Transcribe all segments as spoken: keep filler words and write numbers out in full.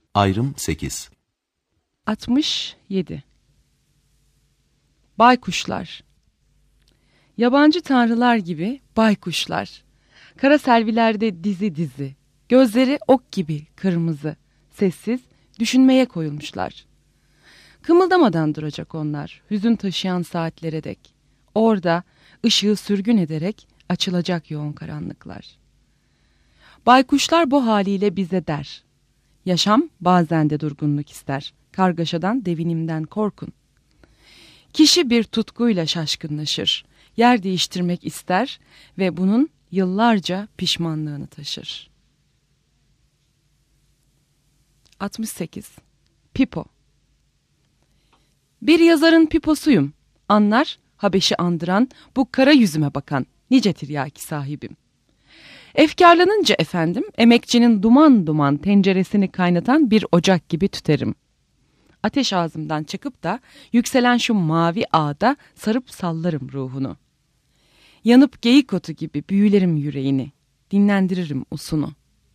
Ayrım sekiz. altmış yedi. Baykuşlar. Yabancı tanrılar gibi baykuşlar. Kara selvilerde dizi dizi. Gözleri ok gibi kırmızı. Sessiz, düşünmeye koyulmuşlar. Kımıldamadan duracak onlar, hüzün taşıyan saatlere dek. Orada ışığı sürgün ederek açılacak yoğun karanlıklar. Baykuşlar bu haliyle bize der: yaşam bazen de durgunluk ister. Kargaşadan, devinimden korkun. Kişi bir tutkuyla şaşkınlaşır. Yer değiştirmek ister ve bunun yıllarca pişmanlığını taşır. altmış sekiz. Pipo. Bir yazarın piposuyum. Anlar, Habeş'i andıran, bu kara yüzüme bakan nice tiryaki sahibim. Efkarlanınca efendim, emekçinin duman duman tenceresini kaynatan bir ocak gibi tüterim. Ateş ağzımdan çıkıp da yükselen şu mavi ağda sarıp sallarım ruhunu. Yanıp geyik otu gibi büyülerim yüreğini, dinlendiririm usunu.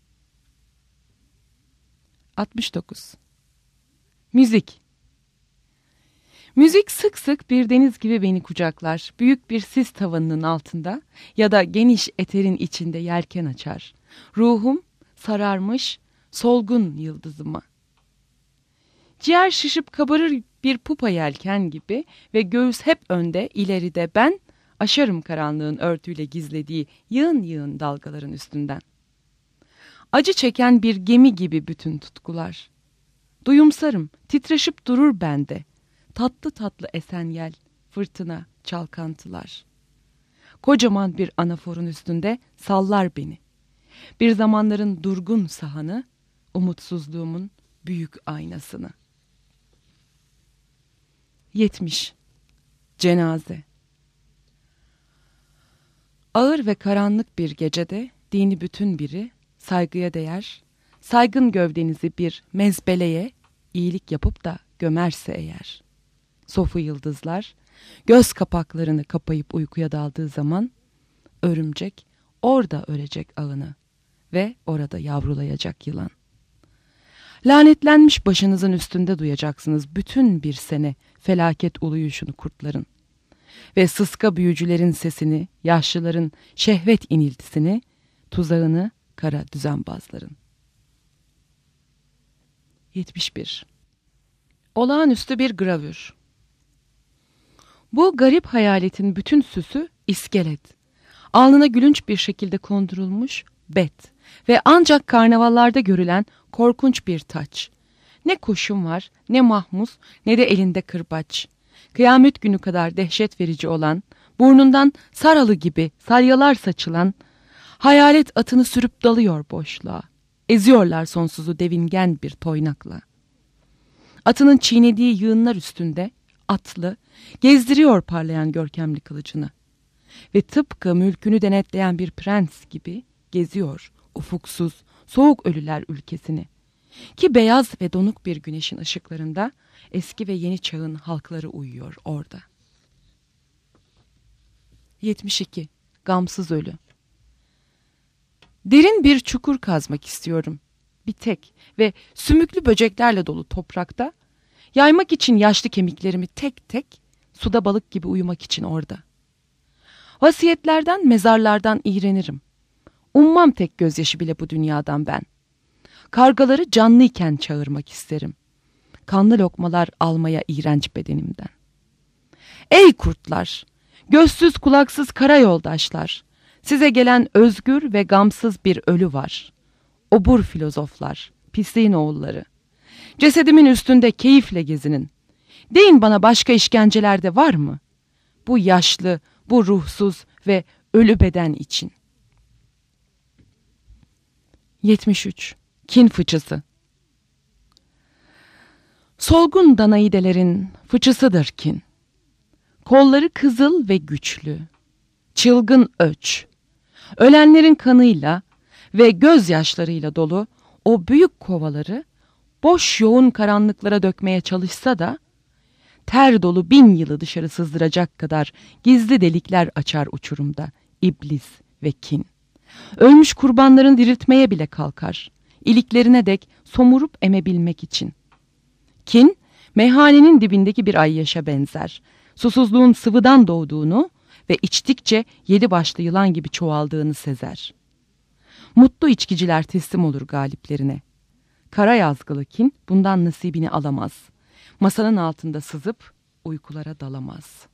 altmış dokuz. Müzik. Müzik sık sık bir deniz gibi beni kucaklar, büyük bir sis tavanının altında ya da geniş eterin içinde yelken açar. Ruhum sararmış solgun yıldızıma. Ciğer şişip kabarır bir pupa yelken gibi ve göğüs hep önde, ileride ben aşarım karanlığın örtüyle gizlediği yığın yığın dalgaların üstünden. Acı çeken bir gemi gibi bütün tutkular. Duyumsarım, titreşip durur bende. Tatlı tatlı esen yel, fırtına, çalkantılar. Kocaman bir anaforun üstünde sallar beni. Bir zamanların durgun sahanı, umutsuzluğumun büyük aynasını. yetmiş. Cenaze. Ağır ve karanlık bir gecede dini bütün biri saygıya değer, saygın gövdenizi bir mezbeleye iyilik yapıp da gömerse eğer. Sofu yıldızlar göz kapaklarını kapayıp uykuya daldığı zaman örümcek orada örecek ağını ve orada yavrulayacak yılan. Lanetlenmiş başınızın üstünde duyacaksınız bütün bir sene felaket uluyuşunu kurtların. Ve sıska büyücülerin sesini, yaşlıların şehvet iniltisini, tuzağını kara düzenbazların. yetmiş bir. Olağanüstü bir gravür. Bu garip hayaletin bütün süsü iskelet. Alnına gülünç bir şekilde kondurulmuş bet ve ancak karnavallarda görülen korkunç bir taç. Ne kuşum var, ne mahmus, ne de elinde kırbaç. Kıyamet günü kadar dehşet verici olan, burnundan saralı gibi salyalar saçılan, hayalet atını sürüp dalıyor boşluğa. Eziyorlar sonsuzu devingen bir toynakla. Atının çiğnediği yığınlar üstünde atlı, gezdiriyor parlayan görkemli kılıcını. Ve tıpkı mülkünü denetleyen bir prens gibi geziyor ufuksuz, soğuk ölüler ülkesini. Ki beyaz ve donuk bir güneşin ışıklarında eski ve yeni çağın halkları uyuyor orada. yetmiş iki. Gamsız ölü. Derin bir çukur kazmak istiyorum. Bir tek ve sümüklü böceklerle dolu toprakta, yaymak için yaşlı kemiklerimi tek tek, suda balık gibi uyumak için orada. Vasiyetlerden, mezarlardan iğrenirim. Ummam tek gözyaşı bile bu dünyadan ben. Kargaları canlıyken çağırmak isterim. Kanlı lokmalar almaya iğrenç bedenimden. Ey kurtlar, gözsüz kulaksız kara yoldaşlar, size gelen özgür ve gamsız bir ölü var. Obur filozoflar, pisliğin oğulları. Cesedimin üstünde keyifle gezinin. Deyin bana başka işkenceler de var mı? Bu yaşlı, bu ruhsuz ve ölü beden için. yetmiş üç. Kin fıçısı. Solgun danayidelerin fıçısıdır kin. Kolları kızıl ve güçlü. Çılgın öç. Ölenlerin kanıyla ve gözyaşlarıyla dolu o büyük kovaları boş yoğun karanlıklara dökmeye çalışsa da ter dolu bin yılı dışarı sızdıracak kadar gizli delikler açar uçurumda iblis ve kin. Ölmüş kurbanların diriltmeye bile kalkar. iliklerine dek somurup emebilmek için. Kin, meyhanenin dibindeki bir ayyaşa benzer. Susuzluğun sıvıdan doğduğunu ve içtikçe yedi başlı yılan gibi çoğaldığını sezer. Mutlu içkiciler teslim olur galiplerine. Kara yazgılı kin bundan nasibini alamaz. Masanın altında sızıp uykulara dalamaz.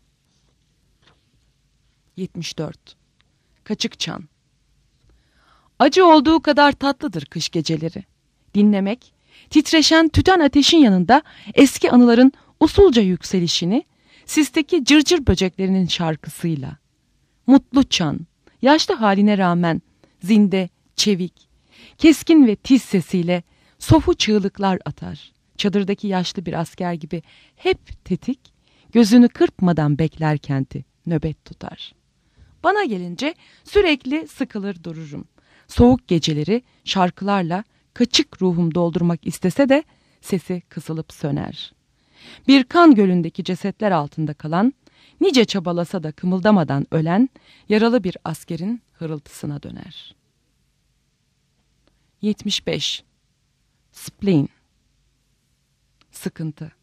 yetmiş dört. Kaçık çan. Acı olduğu kadar tatlıdır kış geceleri. Dinlemek, titreşen tüten ateşin yanında eski anıların usulca yükselişini, sisteki cırcır böceklerinin şarkısıyla. Mutlu çan, yaşlı haline rağmen zinde, çevik, keskin ve tiz sesiyle sofu çığlıklar atar. Çadırdaki yaşlı bir asker gibi hep tetik, gözünü kırpmadan bekler kenti, nöbet tutar. Bana gelince sürekli sıkılır dururum. Soğuk geceleri şarkılarla kaçık ruhum doldurmak istese de sesi kısılıp söner. Bir kan gölündeki cesetler altında kalan, nice çabalasa da kımıldamadan ölen yaralı bir askerin hırıltısına döner. yetmiş beş. Spleen. Sıkıntı.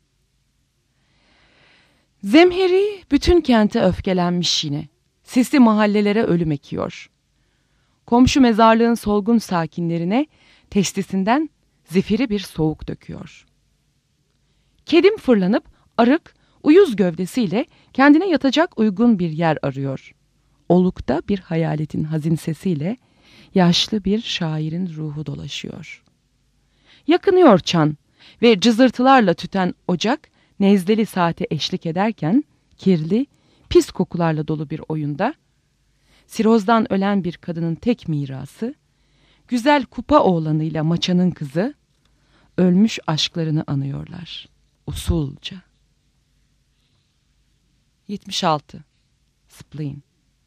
Zemheri bütün kente öfkelenmiş yine. Sisli mahallelere ölüm ekiyor. Komşu mezarlığın solgun sakinlerine testisinden zifiri bir soğuk döküyor. Kedim fırlanıp arık, uyuz gövdesiyle kendine yatacak uygun bir yer arıyor. Olukta bir hayaletin hazin sesiyle yaşlı bir şairin ruhu dolaşıyor. Yakınıyor çan ve cızırtılarla tüten ocak nezleli saate eşlik ederken kirli, pis kokularla dolu bir oyunda sirozdan ölen bir kadının tek mirası, güzel kupa oğlanıyla maçanın kızı ölmüş aşklarını anıyorlar usulca. yetmiş altı. Spleen.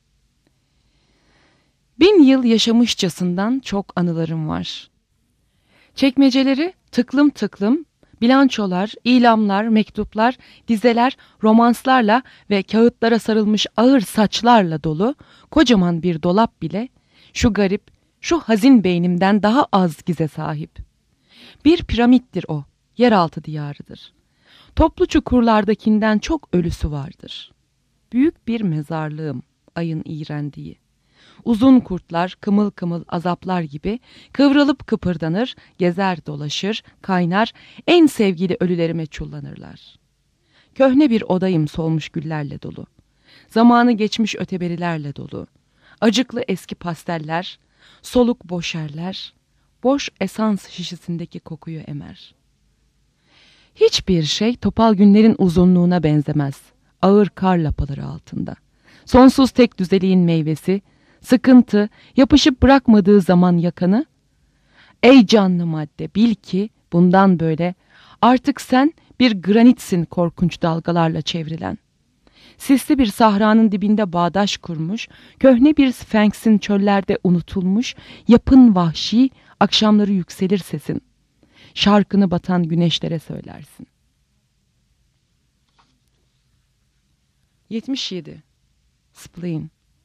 Bin yıl yaşamışçasından çok anılarım var. Çekmeceleri tıklım tıklım, bilançolar, ilamlar, mektuplar, dizeler, romanslarla ve kağıtlara sarılmış ağır saçlarla dolu kocaman bir dolap bile şu garip, şu hazin beynimden daha az gize sahip. Bir piramittir o, yeraltı diyarıdır. Toplu çukurlardakinden çok ölüsü vardır. Büyük bir mezarlığım, ayın iğrendiği. Uzun kurtlar kımıl kımıl azaplar gibi kıvrılıp kıpırdanır, gezer dolaşır, kaynar, en sevgili ölülerime çullanırlar. Köhne bir odayım solmuş güllerle dolu. Zamanı geçmiş öteberilerle dolu. Acıklı eski pasteller, soluk boşerler, boş esans şişesindeki kokuyu emer. Hiçbir şey topal günlerin uzunluğuna benzemez. Ağır kar lapaları altında. Sonsuz tek düzeliğin meyvesi, sıkıntı, yapışıp bırakmadığı zaman yakanı. Ey canlı madde, bil ki bundan böyle artık sen bir granitsin korkunç dalgalarla çevrilen. Sisli bir sahranın dibinde bağdaş kurmuş, köhne bir sfenksin çöllerde unutulmuş, yapın vahşi, akşamları yükselir sesin. Şarkını batan güneşlere söylersin. yetmiş yedi. Spleen.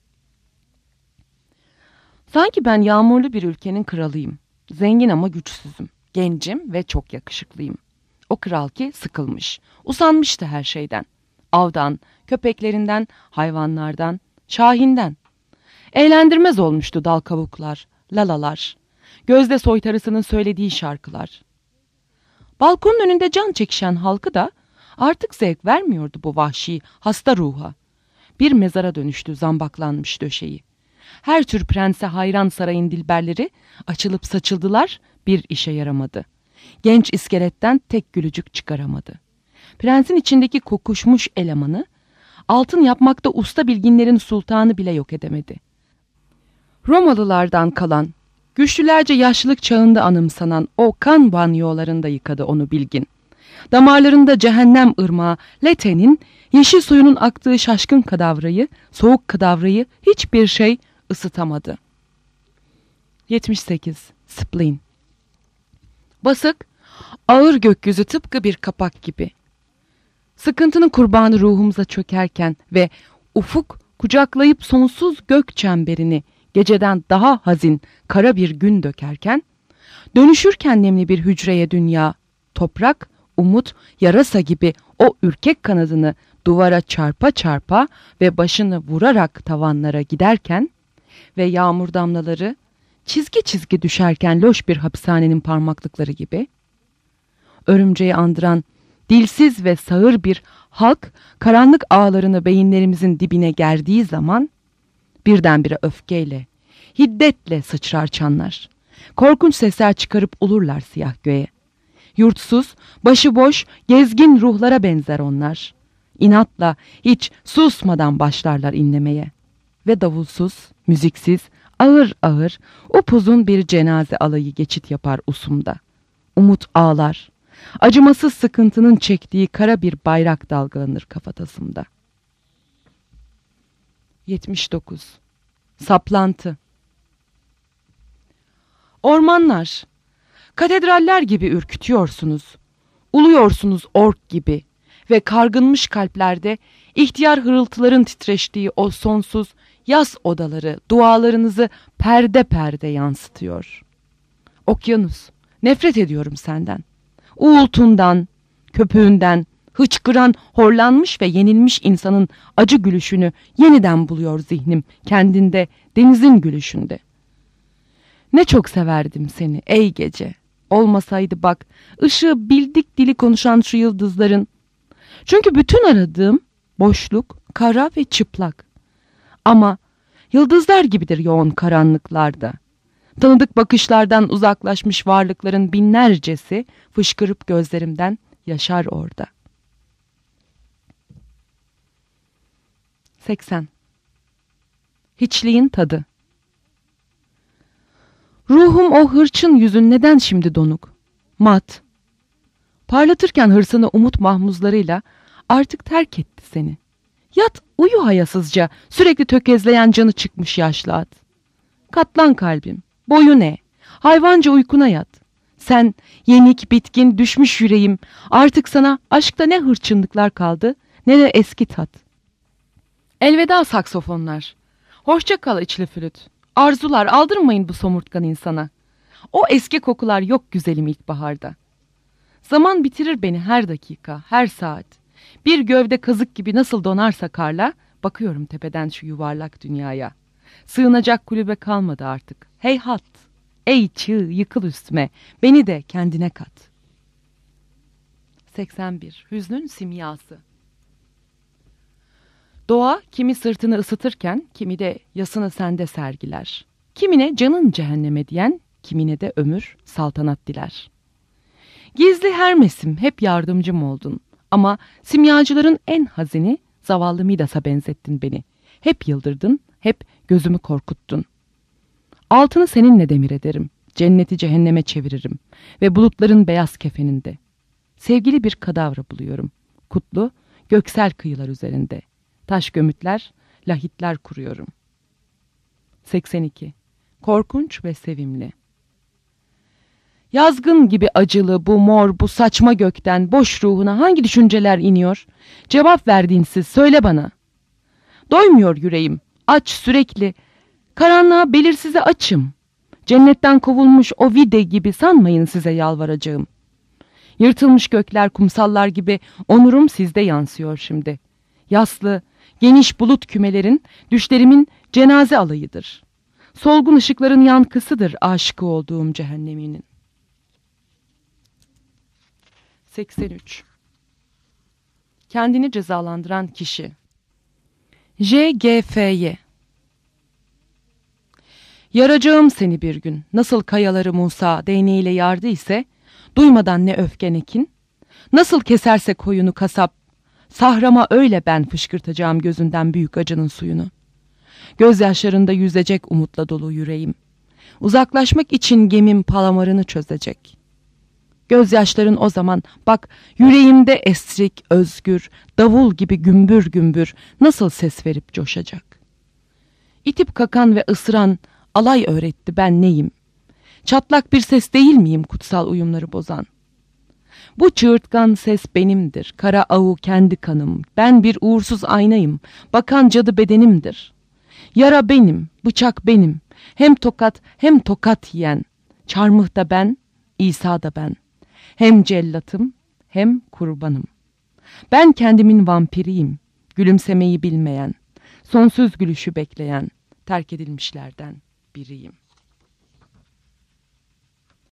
Sanki ben yağmurlu bir ülkenin kralıyım. Zengin ama güçsüzüm. Gencim ve çok yakışıklıyım. O kral ki sıkılmış. Usanmıştı her şeyden. Avdan, köpeklerinden, hayvanlardan, şahinden. Eğlendirmez olmuştu dal kavuklar, lalalar. Gözde soytarısının söylediği şarkılar. Balkonun önünde can çekişen halkı da artık zevk vermiyordu bu vahşi, hasta ruha. Bir mezara dönüştü zambaklanmış döşeği. Her tür prense hayran sarayın dilberleri açılıp saçıldılar, bir işe yaramadı. Genç iskeletten tek gülücük çıkaramadı. Prensin içindeki kokuşmuş elemanı, altın yapmakta usta bilginlerin sultanı bile yok edemedi. Romalılardan kalan, güçlülerce yaşlılık çağında anımsanan o kan banyolarında yıkadı onu bilgin. Damarlarında cehennem ırmağı Lete'nin yeşil suyunun aktığı şaşkın kadavrayı, soğuk kadavrayı hiçbir şey ısıtamadı. yetmiş sekiz. Spleen. Basık, ağır gökyüzü tıpkı bir kapak gibi. Sıkıntının kurbanı ruhumuza çökerken ve ufuk kucaklayıp sonsuz gök çemberini geceden daha hazin kara bir gün dökerken, Dönüşürken nemli bir hücreye dünya, toprak, umut, yarasa gibi o ürkek kanadını duvara çarpa çarpa ve başını vurarak tavanlara giderken ve yağmur damlaları çizgi çizgi düşerken loş bir hapishanenin parmaklıkları gibi, örümceği andıran dilsiz ve sağır bir halk karanlık ağlarını beyinlerimizin dibine gerdiği zaman birdenbire öfkeyle, hiddetle sıçrar çanlar. Korkunç sesler çıkarıp ulurlar siyah göğe. Yurtsuz, başıboş, gezgin ruhlara benzer onlar. İnatla, hiç susmadan başlarlar inlemeye. Ve davulsuz, müziksiz, ağır ağır, upuzun bir cenaze alayı geçit yapar usumda. Umut ağlar. Acımasız sıkıntının çektiği kara bir bayrak dalgalanır kafatasımda. yetmiş dokuz. Saplantı. Ormanlar, katedraller gibi ürkütüyorsunuz. Uluyorsunuz ork gibi ve kargınmış kalplerde ihtiyar hırıltıların titreştiği o sonsuz yaz odaları dualarınızı perde perde yansıtıyor. Okyanus, nefret ediyorum senden. Uğultundan, köpüğünden, hıçkıran, horlanmış ve yenilmiş insanın acı gülüşünü yeniden buluyor zihnim kendinde, denizin gülüşünde. Ne çok severdim seni ey gece. Olmasaydı bak, ışığı bildik dili konuşan şu yıldızların. Çünkü bütün aradığım boşluk, kara ve çıplak. Ama yıldızlar gibidir yoğun karanlıklarda. Tanıdık bakışlardan uzaklaşmış varlıkların binlercesi fışkırıp gözlerimden yaşar orada. seksen. Hiçliğin tadı. Ruhum o hırçın yüzün neden şimdi donuk? Mat. Parlatırken hırsını umut mahmuzlarıyla artık terk etti seni. Yat uyu hayasızca, sürekli tökezleyen canı çıkmış yaşlı at. Katlan kalbim, boyu ne? Hayvanca uykuna yat. Sen yenik, bitkin, düşmüş yüreğim, artık sana aşkta ne hırçınlıklar kaldı, ne de eski tat. Elveda saksofonlar. Hoşça kal içli flüt. Arzular, aldırmayın bu somurtkan insana. O eski kokular yok güzelim ilkbaharda. Zaman bitirir beni her dakika, her saat. Bir gövde kazık gibi nasıl donarsa karla, bakıyorum tepeden şu yuvarlak dünyaya. Sığınacak kulübe kalmadı artık. Heyhat, ey çığ yıkıl üstüme, beni de kendine kat. seksen bir. Hüznün simyası. Doğa kimi sırtını ısıtırken, kimi de yasını sende sergiler. Kimine canın cehenneme diyen, kimine de ömür saltanat diler. Gizli Hermes'im, hep yardımcım oldun. Ama simyacıların en hazini zavallı Midas'a benzettin beni. Hep yıldırdın, hep gözümü korkuttun. Altını seninle demir ederim, cenneti cehenneme çeviririm ve bulutların beyaz kefeninde. Sevgili bir kadavra buluyorum, kutlu, göksel kıyılar üzerinde. Taş gömütler, lahitler kuruyorum. seksen iki. Korkunç ve sevimli. Yazgın gibi acılı bu mor, bu saçma gökten boş ruhuna hangi düşünceler iniyor? Cevap verdiğinsiz söyle bana. Doymuyor yüreğim, aç sürekli. Karanlığa belirsize açım. Cennetten kovulmuş o vide gibi sanmayın size yalvaracağım. Yırtılmış gökler, kumsallar gibi onurum sizde yansıyor şimdi. Yaslı, geniş bulut kümelerin düşlerimin cenaze alayıdır. Solgun ışıkların yankısıdır aşıkı olduğum cehenneminin. seksen üç. Kendini cezalandıran kişi. J G F Y. Yaracağım seni bir gün. Nasıl kayaları Musa değneğiyle yardı ise, duymadan ne öfke ne kin, nasıl keserse koyunu kasap, sahrama öyle ben fışkırtacağım gözünden büyük acının suyunu. Gözyaşlarında yüzecek umutla dolu yüreğim. Uzaklaşmak için gemim palamarını çözecek. Gözyaşların o zaman bak yüreğimde esrik, özgür, davul gibi gümbür gümbür nasıl ses verip coşacak. İtip kakan ve ısıran alay öğretti ben neyim. Çatlak bir ses değil miyim kutsal uyumları bozan? Bu çığırtkan ses benimdir, kara avu kendi kanım, ben bir uğursuz aynayım, bakan cadı bedenimdir. Yara benim, bıçak benim, hem tokat hem tokat yiyen, çarmıhta ben, İsa da ben. Hem cellatım hem kurbanım. Ben kendimin vampiriyim. Gülümsemeyi bilmeyen, sonsuz gülüşü bekleyen, terk edilmişlerden biriyim.